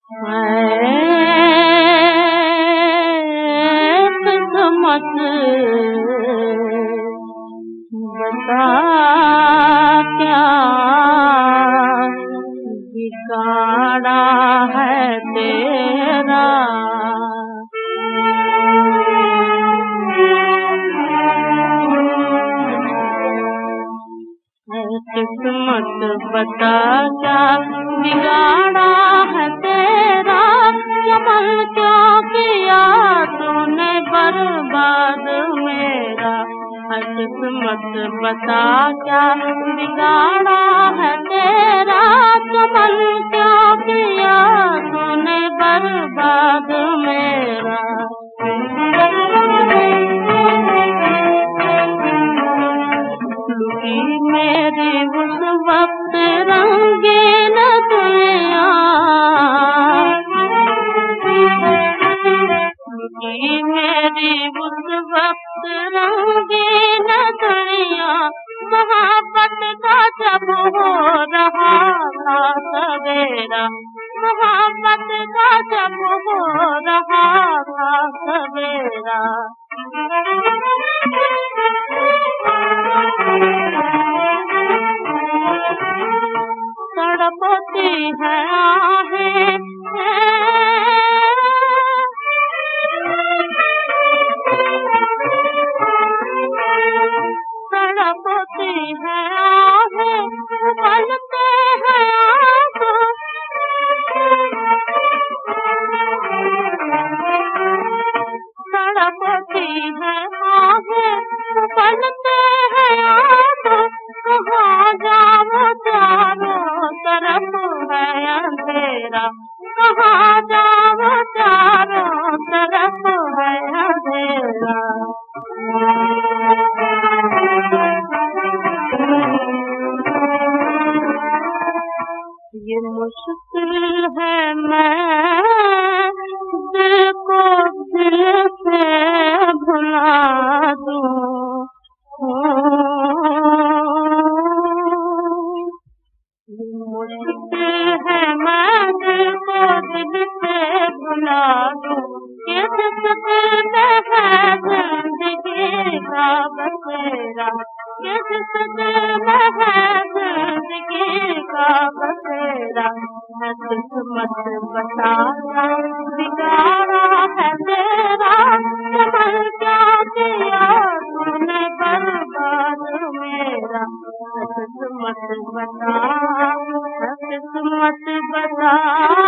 किस्मत बता क्या बिगाड़ा है तेरा। किस्मत बता क्या बिगाड़ा है तेरा। कमल क्यों किया तूने बर्बाद मेरा। किस्मत बता क्या बिगाड़ा है तेरा। कमल क्यों किया तूने बर्बाद मेरा। लुटी मेरी उस वक्त रंगीन दुनिया। लुटी मेरी उस वक्त रंगीन दुनिया। मोहब्बत का जब हो रहा था सवेरा। मोहब्बत का जब हो रहा था सवेरा। तड़पती है आहें तड़पती है आहें उबलते हैं आंसू। तड़पती है आहें उबलते हैं आंसू। कहाँ जाऊं चारों तरफ है अंधेरा। कहाँ जाऊं चारों तरफ है अंधेरा। ये मुश्किल है मैं दिल को दिल से भुला दूं। ये मुश्किल है मैं दिल को दिल से भुला दूं। किस दिल में है जिंदगी का बसेरा। किस दिल में है जिंदगी का बसेरा। किस्मत बता बिगाड़ा है तेरा। कमल क्या किया तूने बर्बाद मेरा। किस्मत बता